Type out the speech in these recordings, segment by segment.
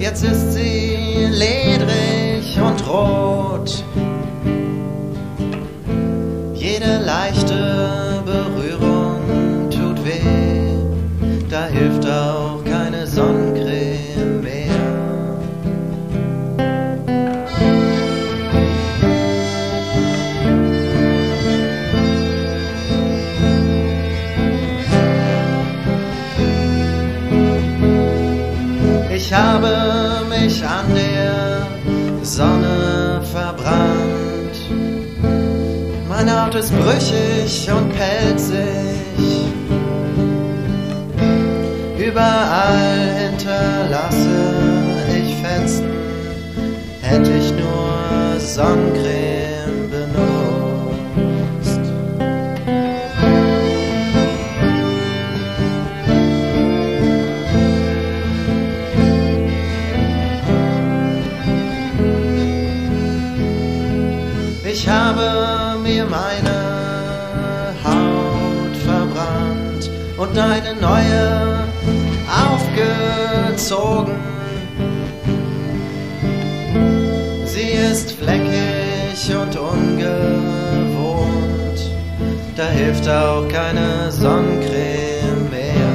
Jetzt ist sie ledrig und rot. Jede leichte Berührung tut weh, da hilft auch keine Sonnencreme mehr. Ich habe mich an der Sonne verbrannt. Mein Haut ist brüchig und pelzig. Überall hinterlasse ich Fetzen. Hätte ich nur Sonnencreme benutzt. Ich habe mir meine Haut verbrannt und eine neue aufgezogen. Sie ist fleckig und ungewohnt, da hilft auch keine Sonnencreme mehr.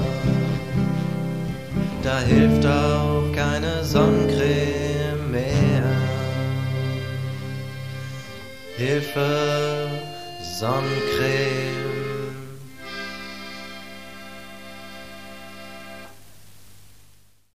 Da hilft auch keine Sonnencreme mehr. Hilfe, Sonnencreme.